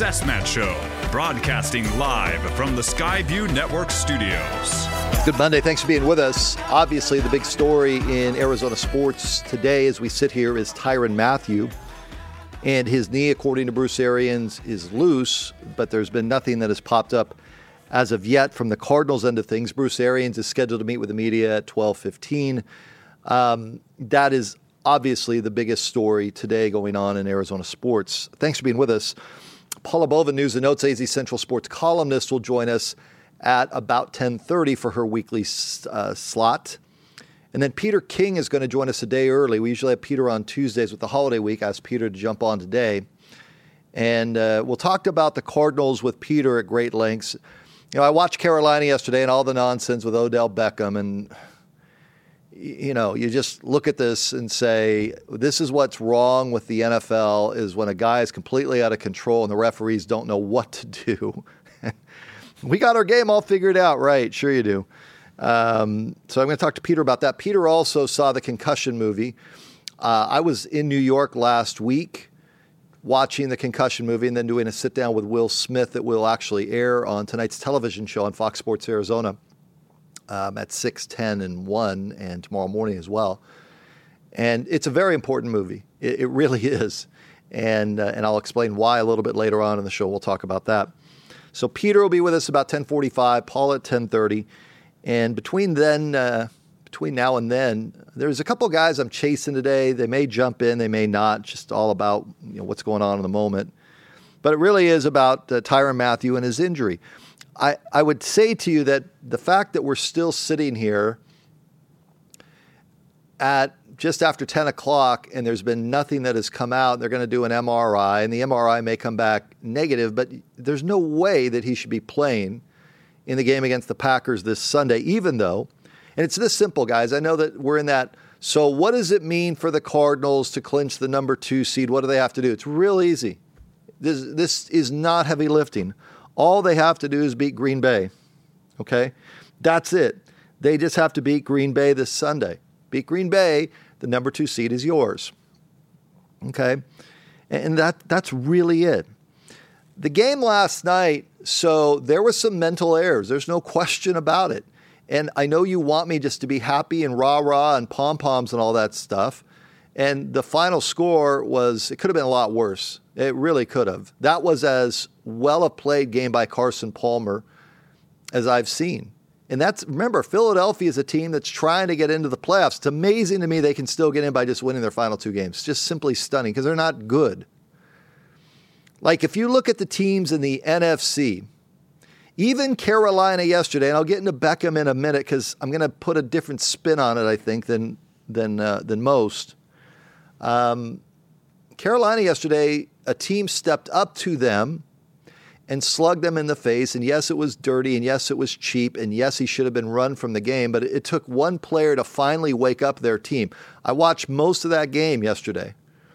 Cessmat Show, broadcasting live from the Skyview Network studios. Good Monday. Thanks for being with us. Obviously, the big story in Arizona sports today as we sit here is Tyrann Mathieu. And his knee, according to Bruce Arians, is loose, but there's been nothing that has popped up as of yet from the Cardinals' end of things. Bruce Arians is scheduled to meet with the media at 12:15. That is obviously the biggest story today going on in Arizona sports. Thanks for being with us. Paula Bova, News and Notes, AZ Central Sports columnist, will join us at about 10:30 for her weekly slot. And then Peter King is going to join us a day early. We usually have Peter on Tuesdays with the holiday week. I asked Peter to jump on today. And we'll talk about the Cardinals with Peter at great lengths. You know, I watched Carolina yesterday and all the nonsense with Odell Beckham. And, you know, you just look at this and say, this is what's wrong with the NFL, is when a guy is completely out of control and the referees don't know what to do. We got our game all figured out, right? Sure you do. So I'm going to talk to Peter about that. Peter also saw the Concussion movie. I was in New York last week watching the Concussion movie and then doing a sit-down with Will Smith that will actually air on tonight's television show on Fox Sports Arizona at 6, 10, and 1, and tomorrow morning as well. And it's a very important movie. It really is. And I'll explain why a little bit later on in the show. We'll talk about that. So Peter will be with us about 10:45, Paul at 10:30. And between now and then, there's a couple guys I'm chasing today. They may jump in, they may not. Just all about what's going on in the moment. But it really is about Tyrann Mathieu and his injury. I would say to you that the fact that we're still sitting here at just after 10 o'clock and there's been nothing that has come out, they're going to do an MRI, and the MRI may come back negative, but there's no way that he should be playing in the game against the Packers this Sunday, even though, and it's this simple, guys. I know that we're in that. So what does it mean for the Cardinals to clinch the number 2 seed? What do they have to do? It's real easy. This is not heavy lifting. All they have to do is beat Green Bay. Okay? That's it. They just have to beat Green Bay this Sunday. Beat Green Bay, the number 2 seed is yours. Okay? And that's really it. The game last night, so there were some mental errors. There's no question about it. And I know you want me just to be happy and rah-rah and pom-poms and all that stuff. And the final score it could have been a lot worse. It really could have. That was as well a played game by Carson Palmer as I've seen. And remember, Philadelphia is a team that's trying to get into the playoffs. It's amazing to me they can still get in by just winning their final 2 games. It's just simply stunning because they're not good. Like, if you look at the teams in the NFC, even Carolina yesterday, and I'll get into Beckham in a minute because I'm going to put a different spin on it, I think, than most. Carolina yesterday, a team stepped up to them and slugged them in the face. And yes, it was dirty, and yes, it was cheap, and yes, he should have been run from the game. But it took one player to finally wake up their team. I watched most of that game yesterday.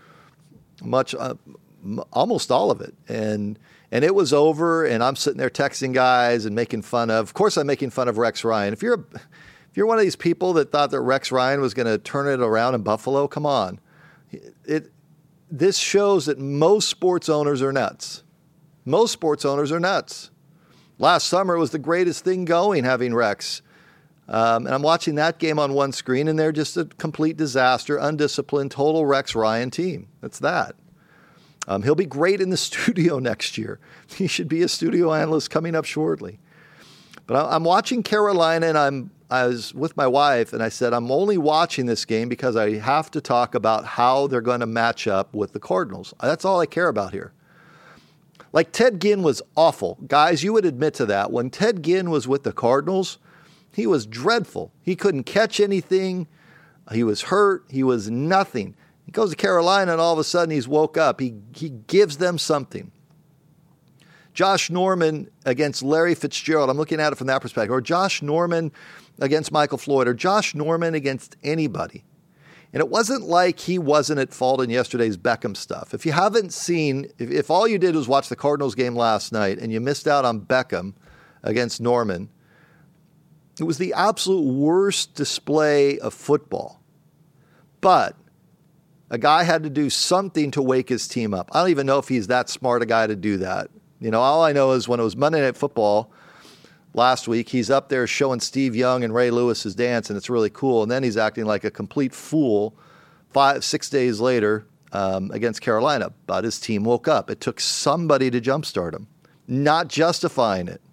Almost all of it. And it was over, and I'm sitting there texting guys and making fun of course, I'm making fun of Rex Ryan. If you're one of these people that thought that Rex Ryan was going to turn it around in Buffalo, come on. This shows that most sports owners are nuts. Most sports owners are nuts. Last summer, it was the greatest thing going, having Rex. And I'm watching that game on one screen, and they're just a complete disaster, undisciplined, total Rex Ryan team. That's that. He'll be great in the studio next year. He should be a studio analyst coming up shortly. But I'm watching Carolina, and I was with my wife, and I said, I'm only watching this game because I have to talk about how they're going to match up with the Cardinals. That's all I care about here. Like, Ted Ginn was awful. Guys, you would admit to that. When Ted Ginn was with the Cardinals, he was dreadful. He couldn't catch anything. He was hurt. He was nothing. He goes to Carolina, and all of a sudden he's woke up. He gives them something. Josh Norman against Larry Fitzgerald. I'm looking at it from that perspective. Or Josh Norman against Michael Floyd. Or Josh Norman against anybody. And it wasn't like he wasn't at fault in yesterday's Beckham stuff. If you haven't seen, if all you did was watch the Cardinals game last night and you missed out on Beckham against Norman, it was the absolute worst display of football. But a guy had to do something to wake his team up. I don't even know if he's that smart a guy to do that. All I know is when it was Monday Night Football last week, he's up there showing Steve Young and Ray Lewis's dance, and it's really cool. And then he's acting like a complete fool 5-6 days later against Carolina. But his team woke up. It took somebody to jumpstart him, not justifying it.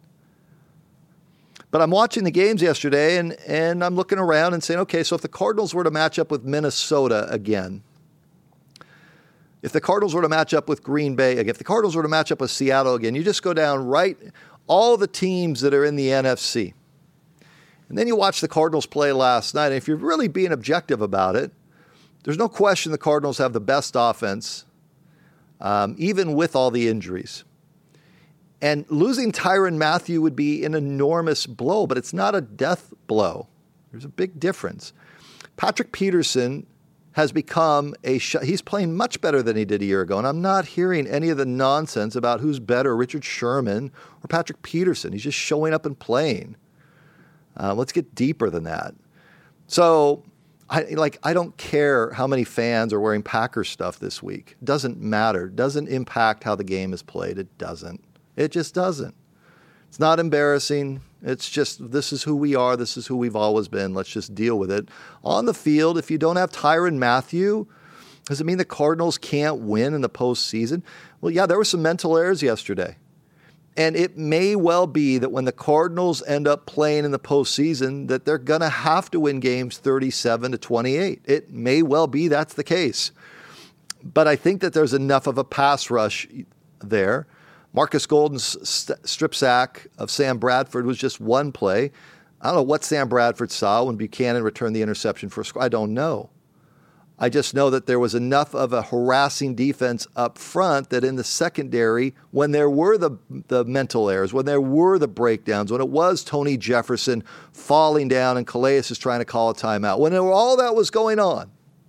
But I'm watching the games yesterday, and I'm looking around and saying, okay, so if the Cardinals were to match up with Minnesota again, if the Cardinals were to match up with Green Bay again, if the Cardinals were to match up with Seattle again, you just go down all the teams that are in the NFC. And then you watch the Cardinals play last night. And if you're really being objective about it, there's no question the Cardinals have the best offense, even with all the injuries. And losing Tyrann Mathieu would be an enormous blow, but it's not a death blow. There's a big difference. Patrick Peterson has become he's playing much better than he did a year ago, and I'm not hearing any of the nonsense about who's better, Richard Sherman or Patrick Peterson. He's just showing up and playing. Let's get deeper than that. So, I don't care how many fans are wearing Packers stuff this week. It doesn't matter. It doesn't impact how the game is played. It doesn't. It just doesn't. It's not embarrassing. It's just, this is who we are. This is who we've always been. Let's just deal with it. On the field, if you don't have Tyrann Mathieu, does it mean the Cardinals can't win in the postseason? Well, yeah, there were some mental errors yesterday. And it may well be that when the Cardinals end up playing in the postseason, that they're going to have to win games 37-28. It may well be that's the case. But I think that there's enough of a pass rush there. Marcus Golden's strip sack of Sam Bradford was just one play. I don't know what Sam Bradford saw when Buchanan returned the interception for a score. I don't know. I just know that there was enough of a harassing defense up front that in the secondary, when there were the mental errors, when there were the breakdowns, when it was Tony Jefferson falling down and Calais is trying to call a timeout, when all that was going on,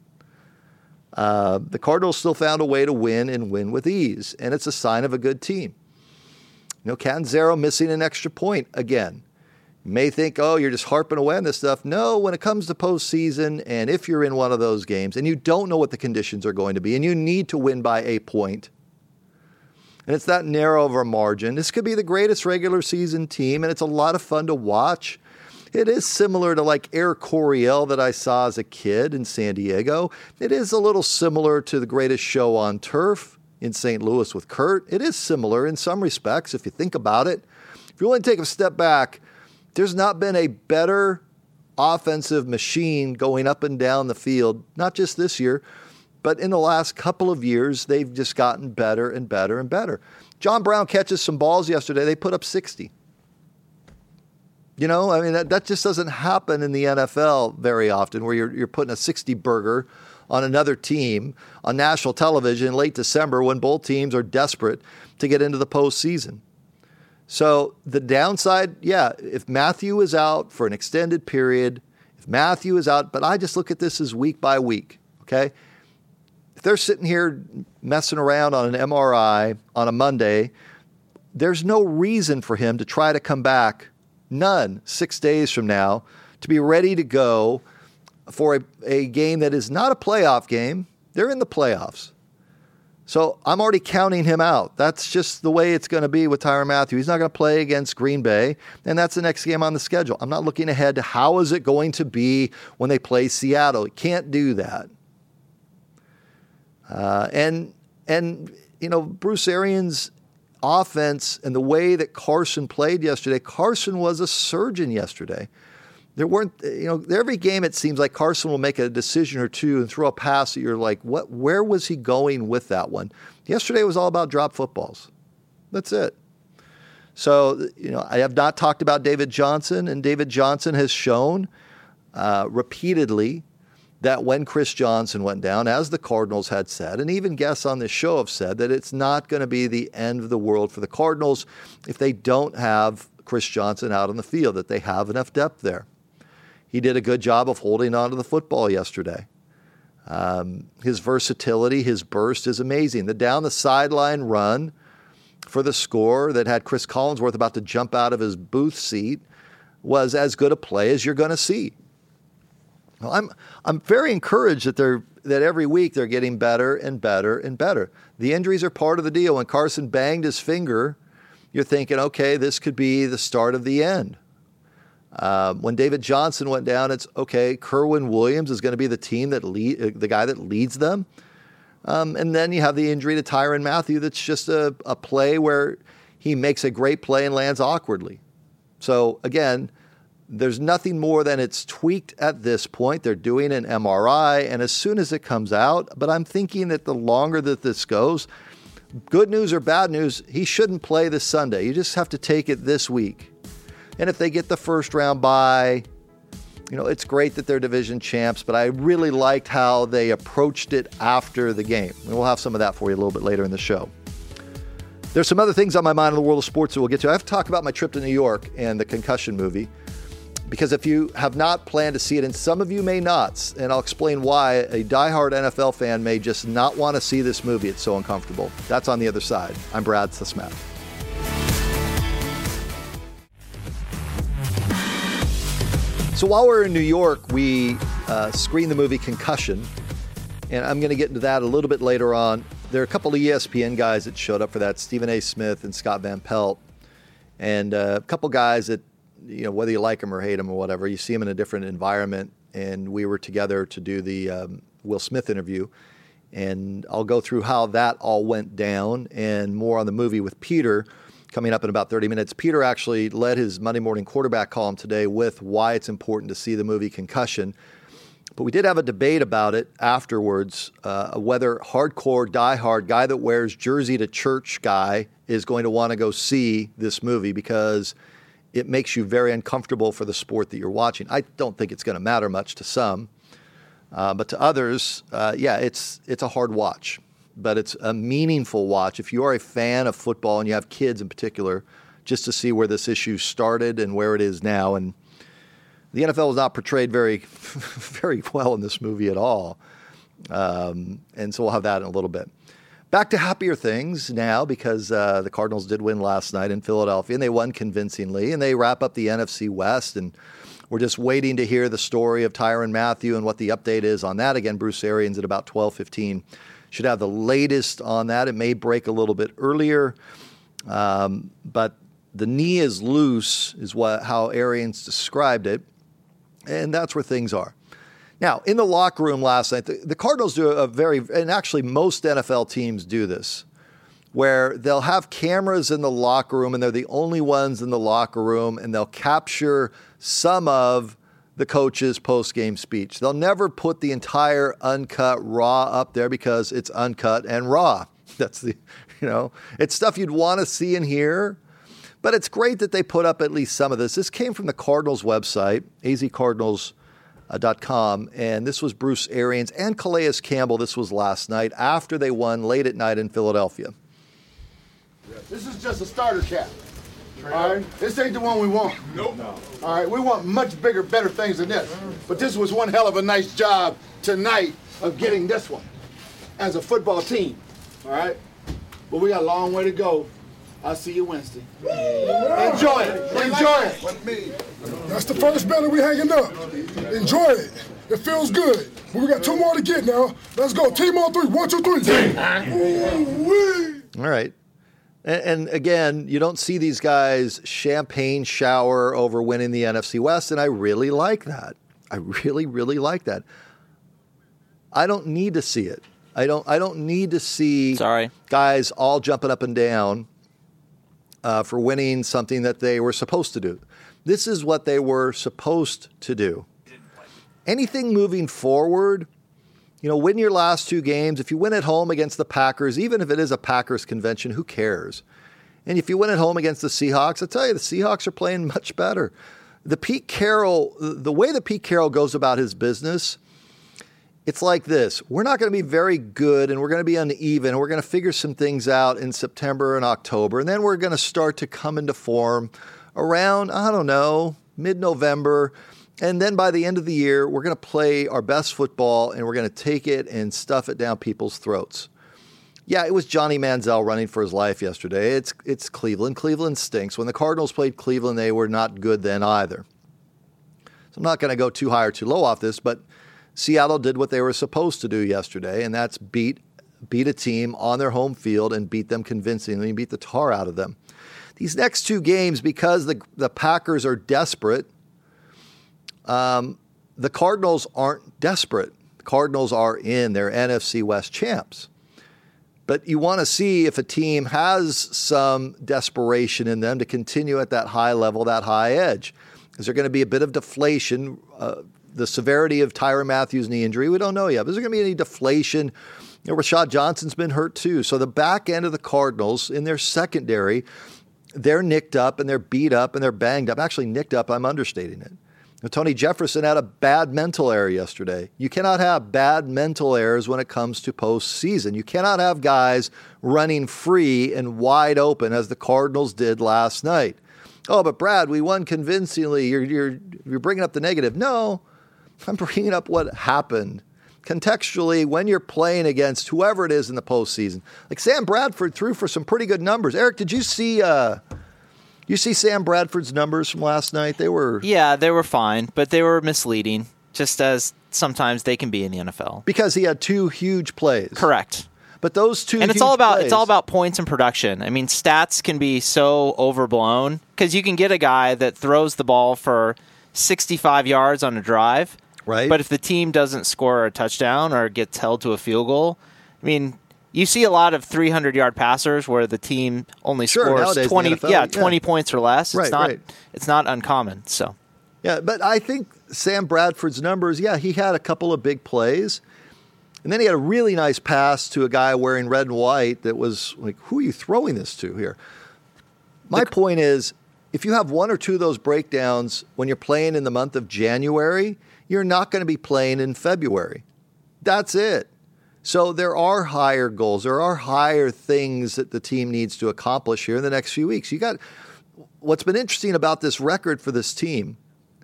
the Cardinals still found a way to win and win with ease, and it's a sign of a good team. Catanzaro missing an extra point again. You may think, oh, you're just harping away on this stuff. No, when it comes to postseason, and if you're in one of those games, and you don't know what the conditions are going to be, and you need to win by a point, and it's that narrow of a margin, this could be the greatest regular season team, and it's a lot of fun to watch. It is similar to like Air Coryell that I saw as a kid in San Diego. It is a little similar to the greatest show on turf in St. Louis with Kurt. It is similar in some respects if you think about it. If you want to take a step back, there's not been a better offensive machine going up and down the field, not just this year, but in the last couple of years, they've just gotten better and better and better. John Brown catches some balls yesterday. They put up 60. That just doesn't happen in the NFL very often, where you're putting a 60 burger on another team on national television in late December when both teams are desperate to get into the postseason. So the downside, if Mathieu is out for an extended period, but I just look at this as week by week, okay? If they're sitting here messing around on an MRI on a Monday, there's no reason for him to try to come back, none, 6 days from now, to be ready to go for a game that is not a playoff game. They're in the playoffs. So I'm already counting him out. That's just the way it's going to be with Tyrann Mathieu. He's not going to play against Green Bay, and that's the next game on the schedule. I'm not looking ahead to how is it going to be when they play Seattle. You can't do that. Bruce Arians' offense and the way that Carson played yesterday, Carson was a surgeon yesterday. There weren't, every game it seems like Carson will make a decision or two and throw a pass that you're like, what? Where was he going with that one? Yesterday was all about drop footballs. That's it. So, I have not talked about David Johnson, and David Johnson has shown repeatedly that when Chris Johnson went down, as the Cardinals had said, and even guests on this show have said, that it's not going to be the end of the world for the Cardinals if they don't have Chris Johnson out on the field, that they have enough depth there. He did a good job of holding on to the football yesterday. His versatility, his burst is amazing. The down the sideline run for the score that had Chris Collinsworth about to jump out of his booth seat was as good a play as you're going to see. Well, I'm very encouraged that every week they're getting better and better and better. The injuries are part of the deal. When Carson banged his finger you're thinking, okay, this could be the start of the end. When David Johnson went down, it's okay. Kerwin Williams is going to be the team the guy that leads them. And then you have the injury to Tyrann Mathieu. That's just a play where he makes a great play and lands awkwardly. So again, there's nothing more than it's tweaked at this point. They're doing an MRI, and as soon as it comes out, but I'm thinking that the longer that this goes, good news or bad news, he shouldn't play this Sunday. You just have to take it this week. And if they get the first round bye, it's great that they're division champs, but I really liked how they approached it after the game. And we'll have some of that for you a little bit later in the show. There's some other things on my mind in the world of sports that we'll get to. I have to talk about my trip to New York and the concussion movie, because if you have not planned to see it, and some of you may not, and I'll explain why, a diehard NFL fan may just not want to see this movie. It's so uncomfortable. That's on the other side. I'm Brad Sismat. So while we're in New York, we screened the movie Concussion, and I'm going to get into that a little bit later on. There are a couple of ESPN guys that showed up for that, Stephen A. Smith and Scott Van Pelt, and a couple guys that, whether you like them or hate them or whatever, you see them in a different environment, and we were together to do the Will Smith interview, and I'll go through how that all went down and more on the movie with Peter coming up in about 30 minutes. Peter actually led his Monday Morning Quarterback column today with why it's important to see the movie Concussion. But we did have a debate about it afterwards, whether hardcore, diehard, guy that wears jersey to church guy is going to want to go see this movie because it makes you very uncomfortable for the sport that you're watching. I don't think it's going to matter much to some, but to others, it's a hard watch. But it's a meaningful watch. If you are a fan of football and you have kids in particular, just to see where this issue started and where it is now. And the NFL is not portrayed very, very well in this movie at all. And so we'll have that in a little bit. Back to happier things now, because the Cardinals did win last night in Philadelphia, and they won convincingly, and they wrap up the NFC West. And we're just waiting to hear the story of Tyrann Mathieu and what the update is on that. Again, Bruce Arians at about 12:15. Should have the latest on that. It may break a little bit earlier, but the knee is loose is how Arians described it, and that's where things are. Now, in the locker room last night, the Cardinals do and actually most NFL teams do this, where they'll have cameras in the locker room, and they're the only ones in the locker room, and they'll capture some of the coach's post-game speech. They'll never put the entire uncut raw up there because it's uncut and raw. That's it's stuff you'd want to see and hear, but it's great that they put up at least some of this. This came from the Cardinals website, azcardinals.com, and this was Bruce Arians and Calais Campbell. This was last night after they won late at night in Philadelphia. This is just a starter cap. All right, this ain't the one we want. Nope. No. All right, we want much bigger, better things than this. But this was one hell of a nice job tonight of getting this one as a football team. All right, but we got a long way to go. I'll see you Wednesday. Enjoy it. Enjoy it. That's the first banner we hanging up. Enjoy it. It feels good. But we got two more to get now. Let's go. Team on three. 1, 2, 3. Team. All right. And again, you don't see these guys champagne shower over winning the NFC West, and I really like that. I really, really like that. I don't need to see it. I don't need to see guys all jumping up and down for winning something that they were supposed to do. This is what they were supposed to do. Anything moving forward, win your last two games. If you win at home against the Packers, even if it is a Packers convention, who cares? And if you win at home against the Seahawks, I tell you, the Seahawks are playing much better. The way that Pete Carroll goes about his business, it's like this. We're not going to be very good, and we're going to be uneven. We're going to figure some things out in September and October, and then we're going to start to come into form around, mid-November. And then by the end of the year, we're going to play our best football, and we're going to take it and stuff it down people's throats. Yeah, it was Johnny Manziel running for his life yesterday. It's Cleveland. Cleveland stinks. When the Cardinals played Cleveland, they were not good then either. So I'm not going to go too high or too low off this, but Seattle did what they were supposed to do yesterday, and that's beat a team on their home field and beat them convincingly and beat the tar out of them. these next two games, because the Packers are desperate, the Cardinals aren't desperate. The Cardinals are in. They're NFC West champs. But you want to see if a team has some desperation in them to continue at that high level, that high edge. Is there going to be a bit of deflation? The severity of Tyrann Mathieu' knee injury, we don't know yet. But is there going to be any deflation? Rashad Johnson's been hurt too. So the back end of the Cardinals in their secondary, they're nicked up and they're beat up and they're banged up. Actually, nicked up, I'm understating it. Tony Jefferson had a bad mental error yesterday. You cannot have bad mental errors when it comes to postseason. You cannot have guys running free and wide open as the Cardinals did last night. Oh, but Brad, we won convincingly. You're bringing up the negative. No, I'm bringing up what happened. Contextually, when you're playing against whoever it is in the postseason. Like Sam Bradford threw for some pretty good numbers. Eric, did you see... You see Sam Bradford's numbers from last night? They were fine, but they were misleading, just as sometimes they can be in the NFL. Because he had two huge plays. Correct. But those two, and it's all about points and production. I mean, stats can be so overblown because you can get a guy that throws the ball for 65 yards on a drive, right? But if the team doesn't score a touchdown or gets held to a field goal, I mean. You see a lot of 300-yard passers where the team only scores 20 points or less. It's not uncommon. So, yeah, but I think Sam Bradford's numbers, he had a couple of big plays. And then he had a really nice pass to a guy wearing red and white that was like, who are you throwing this to here? My point is, if you have one or two of those breakdowns when you're playing in the month of January, you're not going to be playing in February. That's it. So there are higher goals. There are higher things that the team needs to accomplish here in the next few weeks. What's been interesting about this record for this team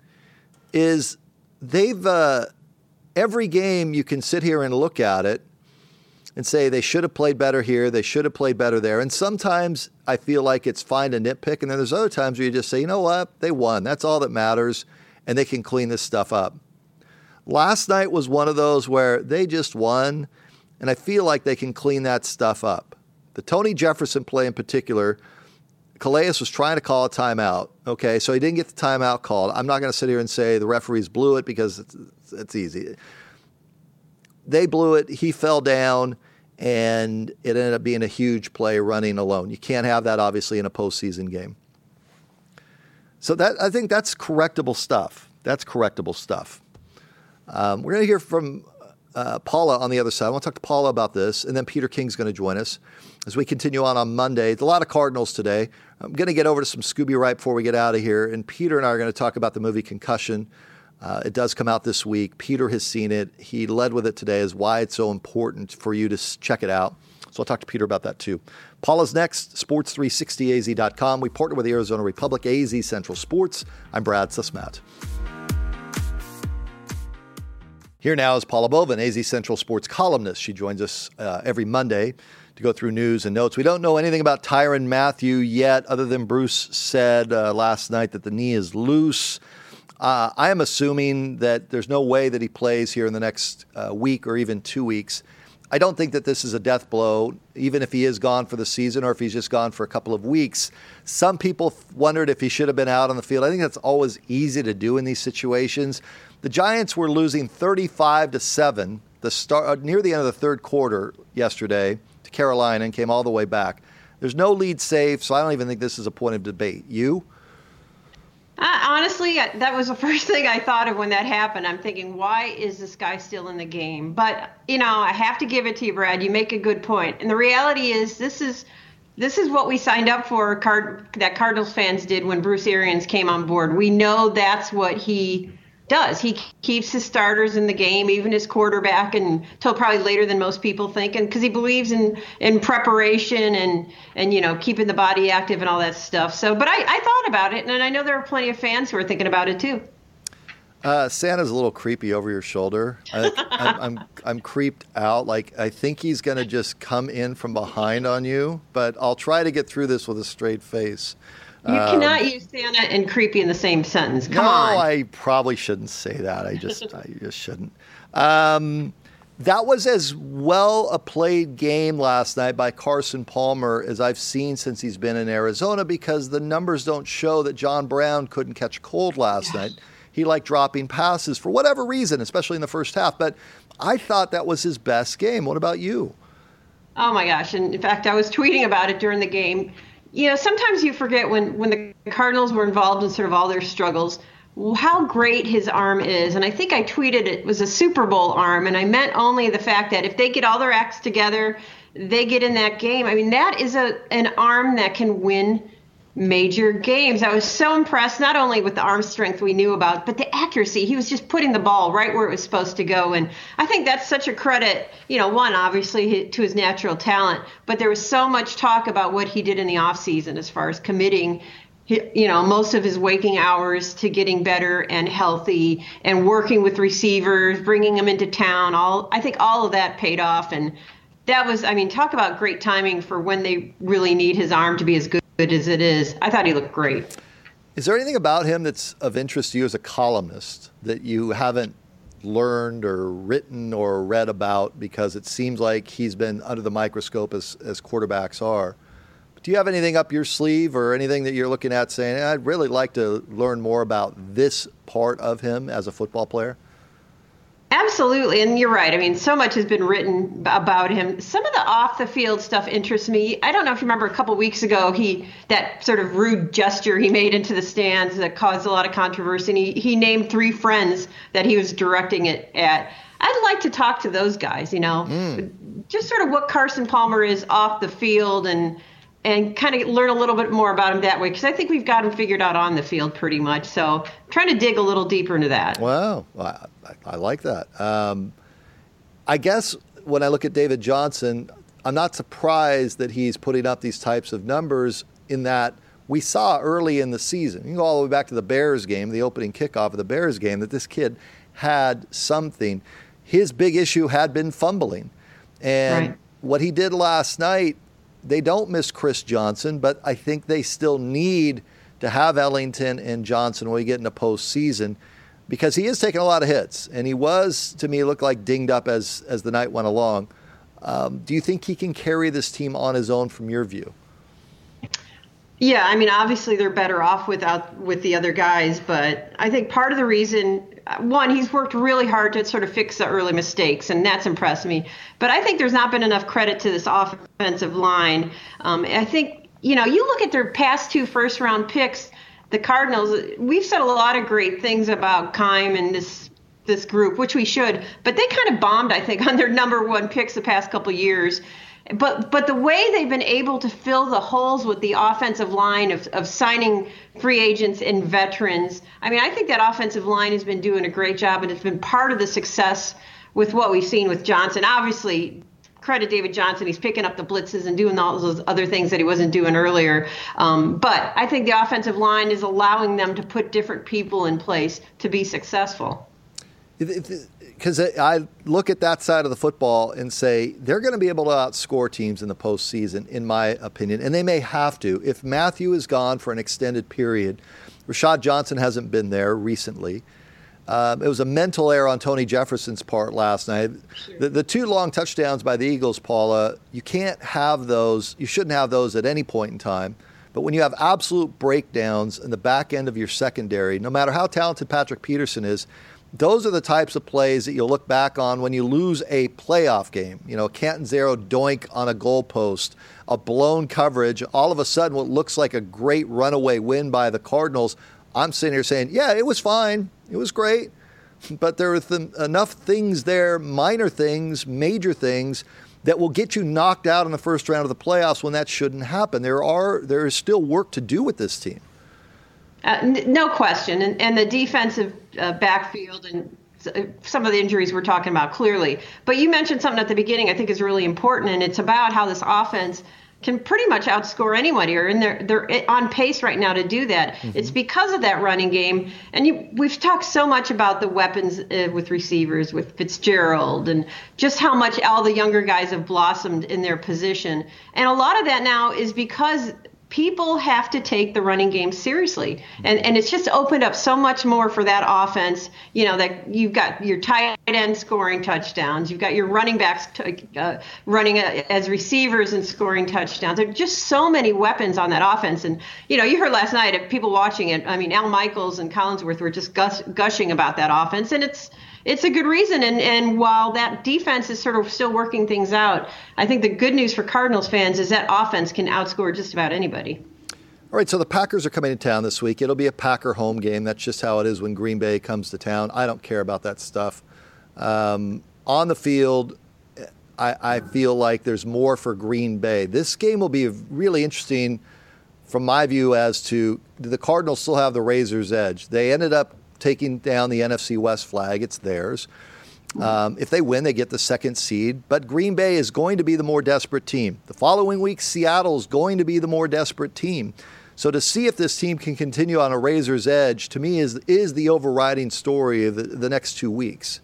is they've every game you can sit here and look at it and say they should have played better here, they should have played better there. And sometimes I feel like it's fine to nitpick, and then there's other times where you just say, you know what, they won. That's all that matters, and they can clean this stuff up. Last night was one of those where they just won. And I feel like they can clean that stuff up. The Tony Jefferson play in particular, Calais was trying to call a timeout. Okay, so he didn't get the timeout called. I'm not going to sit here and say the referees blew it because it's easy. They blew it. He fell down, and it ended up being a huge play running alone. You can't have that, obviously, in a postseason game. So I think that's correctable stuff. We're going to hear from Paula on the other side. I want to talk to Paula about this, and then Peter King's going to join us as we continue on Monday. There's a lot of Cardinals today. I'm going to get over to some Scooby right before we get out of here, and Peter and I are going to talk about the movie Concussion. It does come out this week. Peter has seen it. He led with it today as why it's so important for you to check it out. So I'll talk to Peter about that too. Paula's next, sports360az.com. We partner with the Arizona Republic, AZ Central Sports. I'm Brad Susmat. Here now is Paula Bovin, AZ Central Sports columnist. She joins us every Monday to go through news and notes. We don't know anything about Tyrann Mathieu yet, other than Bruce said last night that the knee is loose. I am assuming that there's no way that he plays here in the next week or even 2 weeks. I don't think that this is a death blow, even if he is gone for the season or if he's just gone for a couple of weeks. Some people wondered if he should have been out on the field. I think that's always easy to do in these situations. The Giants were losing 35-7 near the end of the third quarter yesterday to Carolina and came all the way back. There's no lead safe, so I don't even think this is a point of debate. You? Honestly, that was the first thing I thought of when that happened. I'm thinking, why is this guy still in the game? But, I have to give it to you, Brad. You make a good point. And the reality is this is what we signed up for, that Cardinals fans did when Bruce Arians came on board. We know that's what he does. He keeps his starters in the game, even his quarterback, until probably later than most people think, and because he believes in preparation and keeping the body active and all that stuff. So, but I thought about it, and I know there are plenty of fans who are thinking about it too. Santa's a little creepy over your shoulder. I'm creeped out. Like, I think he's going to just come in from behind on you, but I'll try to get through this with a straight face. You cannot use Santa and creepy in the same sentence. Come on. No, I probably shouldn't say that. I just shouldn't. That was as well a played game last night by Carson Palmer as I've seen since he's been in Arizona, because the numbers don't show that John Brown couldn't catch a cold last night. He liked dropping passes for whatever reason, especially in the first half. But I thought that was his best game. What about you? Oh, my gosh. And in fact, I was tweeting about it during the game. You know, sometimes you forget when the Cardinals were involved in sort of all their struggles, how great his arm is. And I think I tweeted it was a Super Bowl arm, and I meant only the fact that if they get all their acts together, they get in that game. I mean, that is an arm that can win major games. I was so impressed, not only with the arm strength we knew about, but the accuracy. He was just putting the ball right where it was supposed to go. And I think that's such a credit, you know, one, obviously to his natural talent, but there was so much talk about what he did in the offseason as far as committing, you know, most of his waking hours to getting better and healthy and working with receivers, bringing them into town. I think all of that paid off. And that was, I mean, talk about great timing for when they really need his arm to be as good as it is. I thought he looked great. Is there anything about him that's of interest to you as a columnist that you haven't learned or written or read about, because it seems like he's been under the microscope as quarterbacks are? Do you have anything up your sleeve or anything that you're looking at saying, I'd really like to learn more about this part of him as a football player? Absolutely. And you're right. I mean, so much has been written about him. Some of the off the field stuff interests me. I don't know if you remember a couple weeks ago, that sort of rude gesture he made into the stands that caused a lot of controversy. And he named 3 friends that he was directing it at. I'd like to talk to those guys, you know, just sort of what Carson Palmer is off the field and kind of learn a little bit more about him that way, because I think we've got him figured out on the field pretty much. So trying to dig a little deeper into that. Wow. I like that. I guess when I look at David Johnson, I'm not surprised that he's putting up these types of numbers, in that we saw early in the season, you can go all the way back to the Bears game, the opening kickoff of the Bears game, that this kid had something. His big issue had been fumbling. And what he did last night, they don't miss Chris Johnson, but I think they still need to have Ellington and Johnson when we get into postseason, because he is taking a lot of hits, and he was, to me, looked like dinged up as the night went along. Do you think he can carry this team on his own from your view? Yeah, I mean, obviously they're better off with the other guys, but I think part of the reason, one, he's worked really hard to sort of fix the early mistakes, and that's impressed me. But I think there's not been enough credit to this offensive line. I think, you know, you look at their past 2 first-round picks, the Cardinals, we've said a lot of great things about Keim and this group, which we should, but they kind of bombed, I think, on their number 1 picks the past couple years. But the way they've been able to fill the holes with the offensive line of signing free agents and veterans, I mean, I think that offensive line has been doing a great job, and it's been part of the success with what we've seen with Johnson. Obviously, credit David Johnson. He's picking up the blitzes and doing all those other things that he wasn't doing earlier. But I think the offensive line is allowing them to put different people in place to be successful. Because I look at that side of the football and say they're going to be able to outscore teams in the postseason, in my opinion, and they may have to. If Matthew is gone for an extended period, Rashad Johnson hasn't been there recently. It was a mental error on Tony Jefferson's part last night. Sure. The 2 long touchdowns by the Eagles, Paula, you can't have those. You shouldn't have those at any point in time. But when you have absolute breakdowns in the back end of your secondary, no matter how talented Patrick Peterson is, those are the types of plays that you'll look back on when you lose a playoff game. You know, Catanzaro doink on a goalpost, a blown coverage, all of a sudden what looks like a great runaway win by the Cardinals. I'm sitting here saying, yeah, it was fine. It was great. But there are enough things there, minor things, major things, that will get you knocked out in the first round of the playoffs when that shouldn't happen. There is still work to do with this team. No question. And the defensive backfield and some of the injuries we're talking about, clearly. But you mentioned something at the beginning I think is really important, and it's about how this offense can pretty much outscore anybody, or they're on pace right now to do that. Mm-hmm. It's because of that running game. And we've talked so much about the weapons with receivers, with Fitzgerald, and just how much all the younger guys have blossomed in their position. And a lot of that now is because people have to take the running game seriously. And it's just opened up so much more for that offense, you know, that you've got your tight end scoring touchdowns. You've got your running backs running as receivers and scoring touchdowns. There are just so many weapons on that offense. And, you heard last night of people watching it. I mean, Al Michaels and Collinsworth were just gushing about that offense. And it's a good reason. And while that defense is sort of still working things out, I think the good news for Cardinals fans is that offense can outscore just about anybody. All right, so the Packers are coming to town this week. It'll be a Packer home game. That's just how it is when Green Bay comes to town. I don't care about that stuff. On the field, I feel like there's more for Green Bay. This game will be really interesting from my view as to, do the Cardinals still have the razor's edge? They ended up taking down the NFC West flag. It's theirs. If they win, they get the second seed. But Green Bay is going to be the more desperate team. The following week, Seattle is going to be the more desperate team. So to see if this team can continue on a razor's edge, to me, is the overriding story of the next 2 weeks.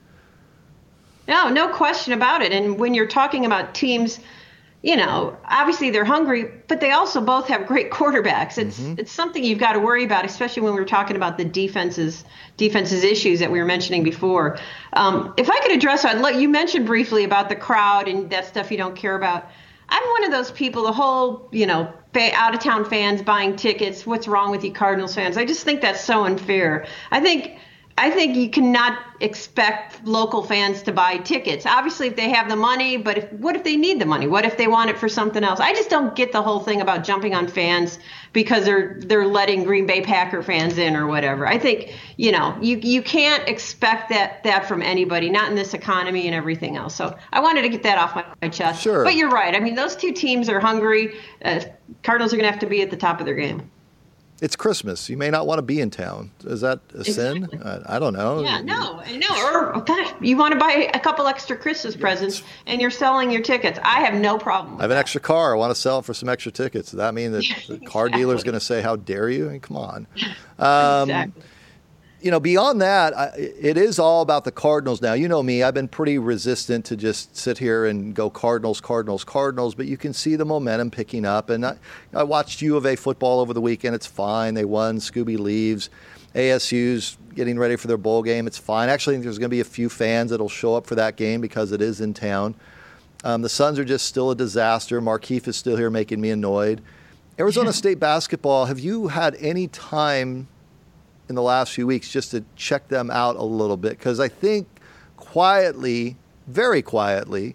No question about it. And when you're talking about teams, obviously they're hungry, but they also both have great quarterbacks. It's something you've got to worry about, especially when we're talking about the defense's issues that we were mentioning before. If I could address, you mentioned briefly about the crowd and that stuff you don't care about. I'm one of those people, the whole, out-of-town fans buying tickets. What's wrong with you Cardinals fans? I just think that's so unfair. I think you cannot expect local fans to buy tickets. Obviously, if they have the money, but what if they need the money? What if they want it for something else? I just don't get the whole thing about jumping on fans because they're letting Green Bay Packer fans in or whatever. I think, you can't expect that from anybody, not in this economy and everything else. So I wanted to get that off my chest. Sure. But you're right. I mean, those two teams are hungry. Cardinals are going to have to be at the top of their game. It's Christmas. You may not want to be in town. Is that a sin? I don't know. Yeah, no. Or gosh, you want to buy a couple extra Christmas presents and you're selling your tickets. I have no problem with I have an extra car. I want to sell it for some extra tickets. Does that mean that the car dealer is going to say, how dare you? I mean, come on. Exactly. Beyond that, it is all about the Cardinals now. You know me, I've been pretty resistant to just sit here and go Cardinals, but you can see the momentum picking up. And I watched U of A football over the weekend. It's fine. They won. Scooby leaves. ASU's getting ready for their bowl game. It's fine. Actually, I think there's going to be a few fans that'll show up for that game because it is in town. The Suns are just still a disaster. Markieff is still here making me annoyed. Arizona State basketball, have you had any time in the last few weeks just to check them out a little bit? Because I think quietly, very quietly,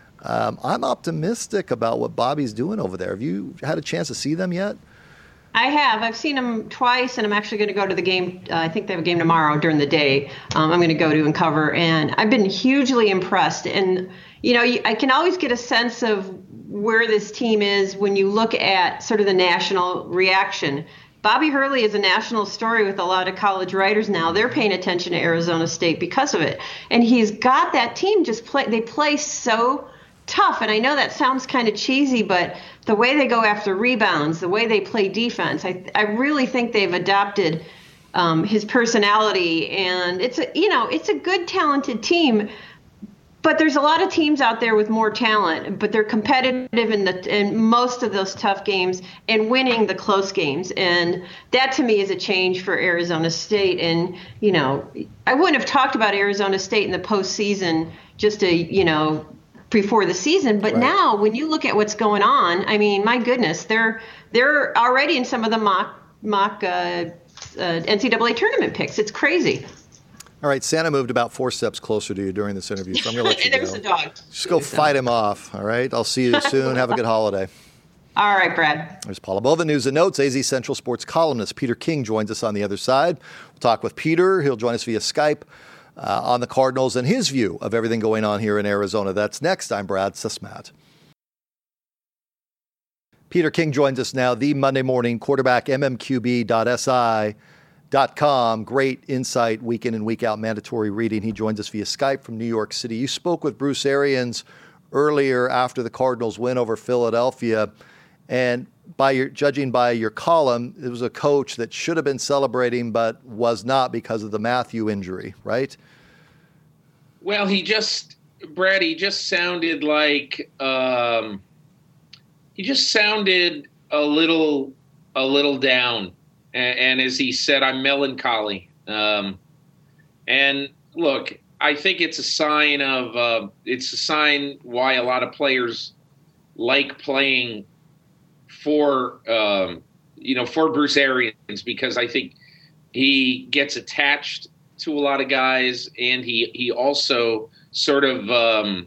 I'm optimistic about what Bobby's doing over there. Have you had a chance to see them yet? I have. I've seen them twice, and I'm actually going to go to the game. I think they have a game tomorrow during the day. I'm going to go to and cover, and I've been hugely impressed. And, I can always get a sense of where this team is when you look at sort of the national reaction. Bobby Hurley is a national story with a lot of college writers now. They're paying attention to Arizona State because of it. And he's got that team they play so tough. And I know that sounds kind of cheesy, but the way they go after rebounds, the way they play defense, I really think they've adopted his personality. And it's a good, talented team. But there's a lot of teams out there with more talent, but they're competitive in most of those tough games and winning the close games. And that, to me, is a change for Arizona State. And, I wouldn't have talked about Arizona State in the postseason just before the season. But now, when you look at what's going on, I mean, my goodness, they're already in some of the mock NCAA tournament picks. It's crazy. All right, Santa moved about 4 steps closer to you during this interview, so I'm going to let you There's the dog. Just go fight him off, all right? I'll see you soon. Have a good holiday. All right, Brad. There's Paula Bova, News and Notes. AZ Central Sports columnist Peter King joins us on the other side. We'll talk with Peter. He'll join us via Skype on the Cardinals and his view of everything going on here in Arizona. That's next. I'm Brad Susmat. Peter King joins us now, the Monday morning quarterback, mmqb.si.com. Great insight, week in and week out, mandatory reading. He joins us via Skype from New York City. You spoke with Bruce Arians earlier after the Cardinals win over Philadelphia, and judging by your column, it was a coach that should have been celebrating but was not because of the Matthew injury, right? Well, he just sounded like he just sounded a little down. And as he said, I'm melancholy. And look, I think it's a sign of why a lot of players like playing for Bruce Arians, because I think he gets attached to a lot of guys, and he also sort of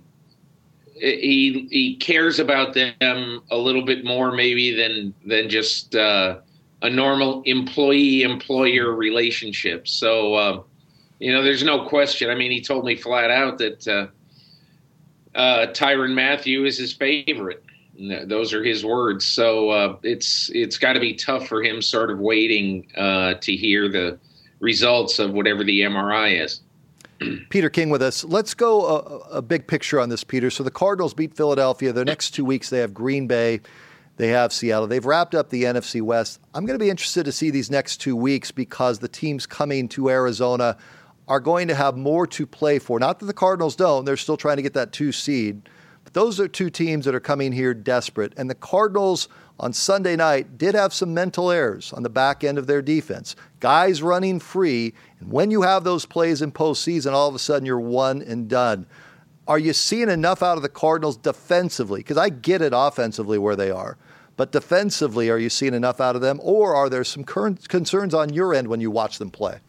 he cares about them a little bit more maybe than just a normal employee-employer relationship. So, there's no question. I mean, he told me flat out that Tyrann Mathieu is his favorite. Those are his words. So it's got to be tough for him sort of waiting to hear the results of whatever the MRI is. Peter King with us. Let's go a big picture on this, Peter. So the Cardinals beat Philadelphia. The next 2 weeks they have Green Bay, they have Seattle. They've wrapped up the NFC West. I'm going to be interested to see these next 2 weeks because the teams coming to Arizona are going to have more to play for. Not that the Cardinals don't. They're still trying to get that 2 seed. But those are 2 teams that are coming here desperate. And the Cardinals on Sunday night did have some mental errors on the back end of their defense. Guys running free. And when you have those plays in postseason, all of a sudden you're one and done. Are you seeing enough out of the Cardinals defensively? Because I get it offensively where they are. But defensively, are you seeing enough out of them? Or are there some current concerns on your end when you watch them play?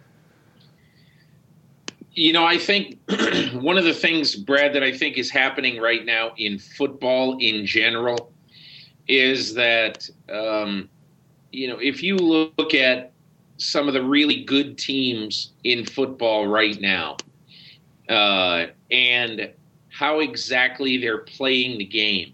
I think one of the things, Brad, that I think is happening right now in football in general is that, if you look at some of the really good teams in football right now and how exactly they're playing the game,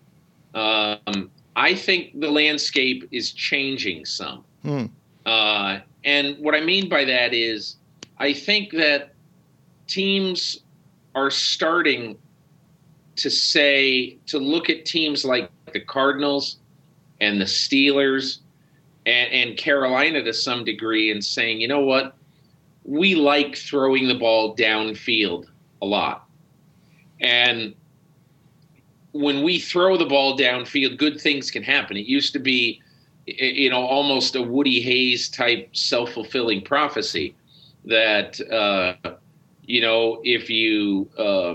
I think the landscape is changing some. And what I mean by that is I think that teams are starting to look at teams like the Cardinals and the Steelers and Carolina to some degree and saying, you know what, we like throwing the ball downfield a lot. And when we throw the ball downfield, good things can happen. It used to be, almost a Woody Hayes type self-fulfilling prophecy that, if you,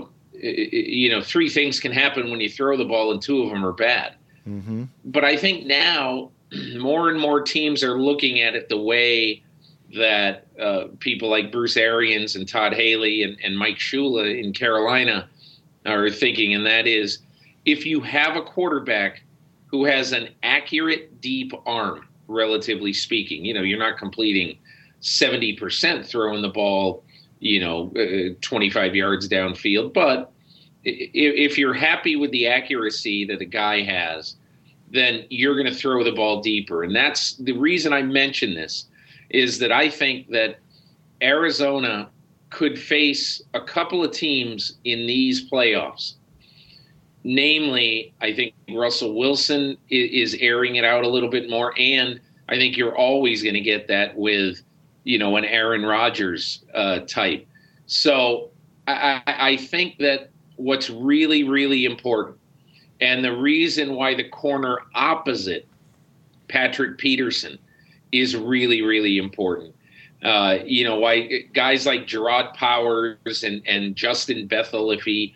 3 things can happen when you throw the ball and 2 of them are bad. Mm-hmm. But I think now more and more teams are looking at it the way that people like Bruce Arians and Todd Haley and Mike Shula in Carolina are thinking, and that is, if you have a quarterback who has an accurate, deep arm, relatively speaking, you're not completing 70% throwing the ball, 25 yards downfield. But if you're happy with the accuracy that a guy has, then you're going to throw the ball deeper. And that's the reason I mention this, is that I think that Arizona could face a couple of teams in these playoffs. Namely, I think Russell Wilson is airing it out a little bit more. And I think you're always going to get that with, an Aaron Rodgers type. So I think that what's really, really important, and the reason why the corner opposite Patrick Peterson is really, really important, why guys like Gerard Powers and Justin Bethel, if he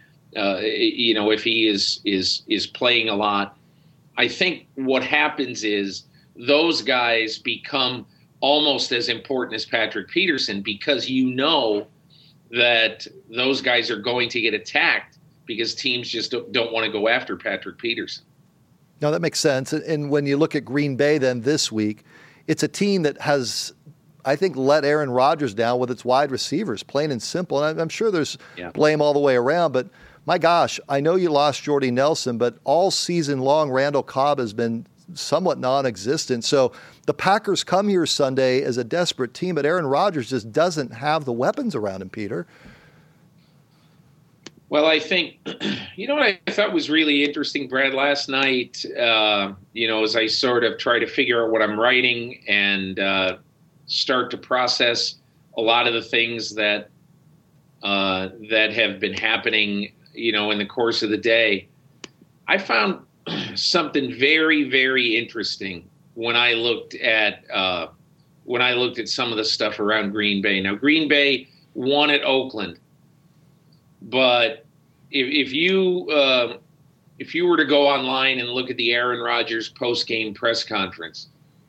is playing a lot, I think what happens is those guys become almost as important as Patrick Peterson, because that those guys are going to get attacked because teams just don't want to go after Patrick Peterson. No, that makes sense. And when you look at Green Bay then this week, it's a team that has, I think, let Aaron Rodgers down with its wide receivers, plain and simple. And I'm sure there's blame all the way around, but my gosh, I know you lost Jordy Nelson, but all season long, Randall Cobb has been somewhat non-existent. So the Packers come here Sunday as a desperate team, but Aaron Rodgers just doesn't have the weapons around him, Peter. Well, I think, what I thought was really interesting, Brad, last night, as I sort of try to figure out what I'm writing and start to process a lot of the things that have been happening, in the course of the day, I found something very, very interesting when I looked at some of the stuff around Green Bay. Now, Green Bay won at Oakland But if you were to go online and look at the Aaron Rodgers post-game press conference,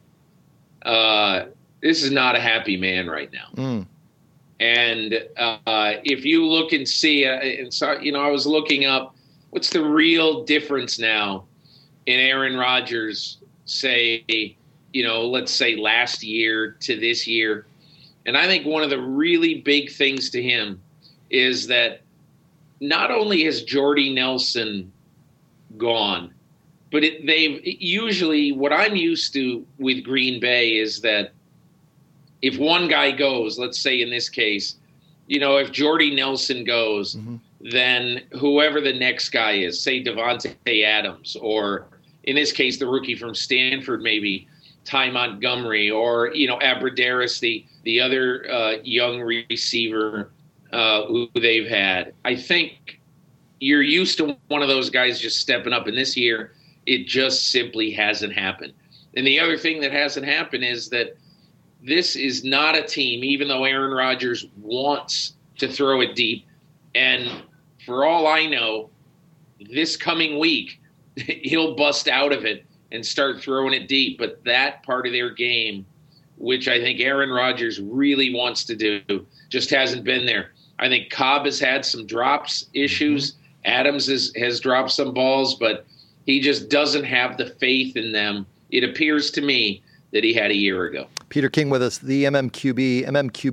this is not a happy man right now. And if you look and see, and so, I was looking up what's the real difference now in Aaron Rodgers, say, let's say last year to this year. And I think one of the really big things to him is that not only has Jordy Nelson gone, but they've usually, what I'm used to with Green Bay is that if one guy goes, let's say in this case, if Jordy Nelson goes, then whoever the next guy is, say Devontae Adams, or in this case, the rookie from Stanford, maybe Ty Montgomery, or, Abradaris, the other young receiver who they've had. I think you're used to one of those guys just stepping up. And this year, it just simply hasn't happened. And the other thing that hasn't happened is that this is not a team, even though Aaron Rodgers wants to throw it deep. And for all I know, this coming week, he'll bust out of it and start throwing it deep. But that part of their game, which I think Aaron Rodgers really wants to do, just hasn't been there. I think Cobb has had some drops issues. Adams has dropped some balls, but he just doesn't have the faith in them, it appears to me, that he had a year ago. Peter King with us, the MMQB,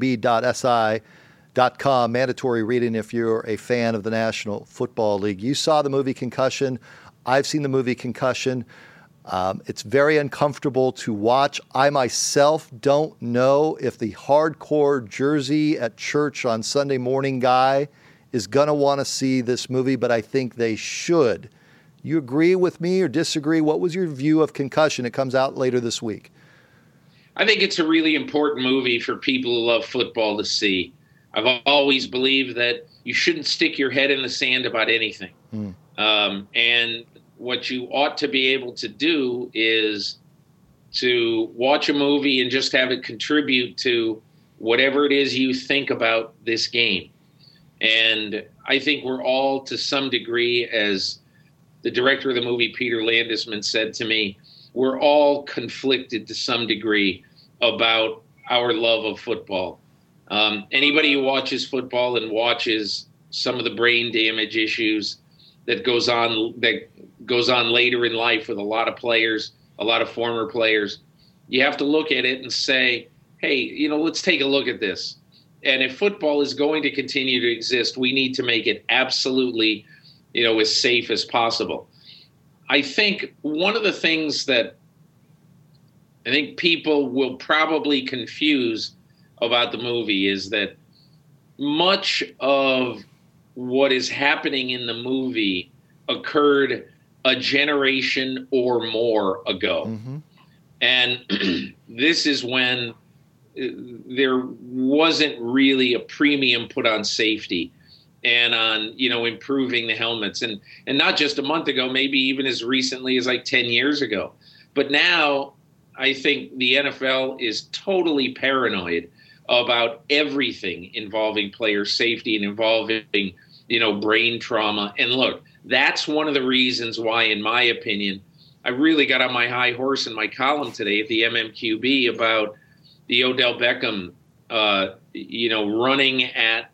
mmqb.si.com, mandatory reading if you're a fan of the National Football League. You saw the movie Concussion. I've seen the movie Concussion. It's very uncomfortable to watch. I myself don't know if the hardcore jersey at church on Sunday morning guy is going to want to see this movie, but I think they should. You agree with me or disagree? What was your view of Concussion? It comes out later this week. I think it's a really important movie for people who love football to see. I've always believed that you shouldn't stick your head in the sand about anything. And what you ought to be able to do is to watch a movie and just have it contribute to whatever it is you think about this game. And I think we're all, to some degree, as the director of the movie, Peter Landesman, said to me, we're all conflicted to some degree about our love of football. Anybody who watches football and watches some of the brain damage issues that goes on later in life with a lot of players, a lot of former players, you have to look at it and say, hey, let's take a look at this. And if football is going to continue to exist, we need to make it absolutely, as safe as possible. I think one of the things that I think people will probably confuse about the movie is that much of what is happening in the movie occurred a generation or more ago. And this is when there wasn't really a premium put on safety and on, improving the helmets. And not just a month ago, maybe even as recently as like 10 years ago. But now I think the NFL is totally paranoid about everything involving player safety and involving, brain trauma. And look, that's one of the reasons why, in my opinion, I really got on my high horse in my column today at the MMQB about the Odell Beckham, running at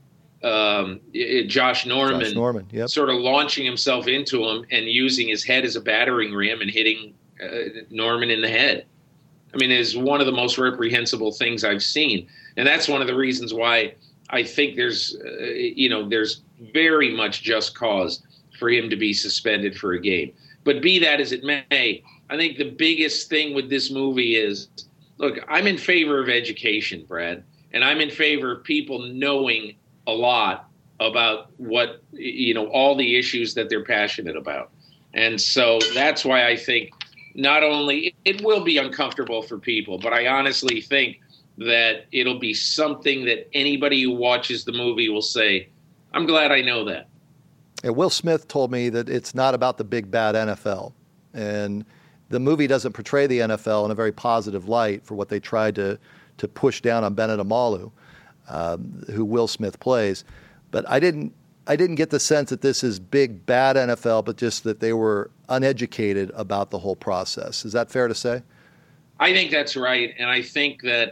Josh Norman, yep. Sort of launching himself into him and using his head as a battering ram and hitting Norman in the head. I mean, it is one of the most reprehensible things I've seen. And that's one of the reasons why I think there's very much just cause for him to be suspended for a game. But be that as it may, I think the biggest thing with this movie is, look, I'm in favor of education, Brad, and I'm in favor of people knowing a lot about what, all the issues that they're passionate about. And so that's why I think not only it will be uncomfortable for people, but I honestly think that it'll be something that anybody who watches the movie will say, I'm glad I know that. And Will Smith told me that it's not about the big bad NFL. And the movie doesn't portray the NFL in a very positive light for what they tried to push down on Benedict Amalu, who Will Smith plays. But I I didn't get the sense that this is big, bad NFL, but just that they were uneducated about the whole process. Is that fair to say? I think that's right. And I think that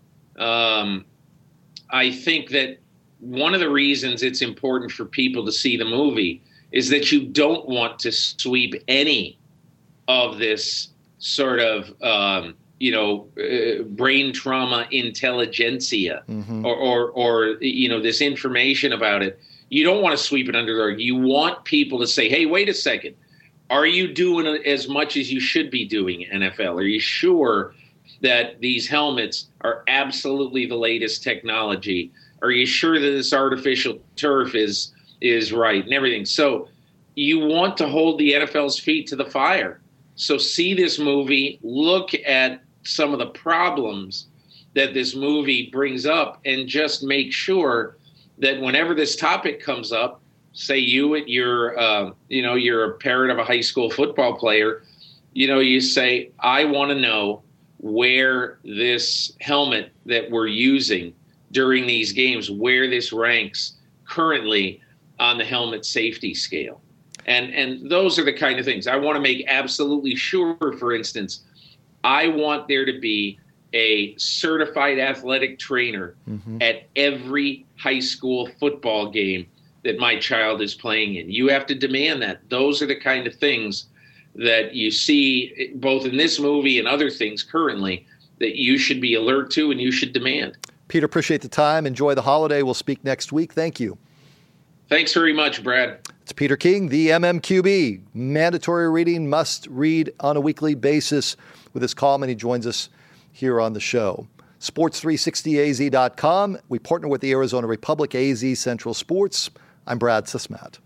one of the reasons it's important for people to see the movie is that you don't want to sweep any of this sort of, brain trauma intelligentsia or this information about it. You don't want to sweep it under the rug. You want people to say, hey, wait a second. Are you doing as much as you should be doing, NFL? Are you sure that these helmets are absolutely the latest technology? Are you sure that this artificial turf is right and everything? So you want to hold the NFL's feet to the fire. So see this movie, look at some of the problems that this movie brings up, and just make sure that whenever this topic comes up, say you're a parent of a high school football player, you say, I want to know where this helmet that we're using during these games, where this ranks currently on the helmet safety scale. And those are the kind of things I want to make absolutely sure. For instance, I want there to be a certified athletic trainer at every high school football game that my child is playing in. You have to demand that. Those are the kind of things that you see both in this movie and other things currently that you should be alert to and you should demand. Peter, appreciate the time. Enjoy the holiday. We'll speak next week. Thank you. Thanks very much, Brad. It's Peter King, the MMQB. Mandatory reading, must read on a weekly basis with his column, and he joins us here on the show. Sports360az.com. We partner with the Arizona Republic AZ Central Sports. I'm Brad Sismat.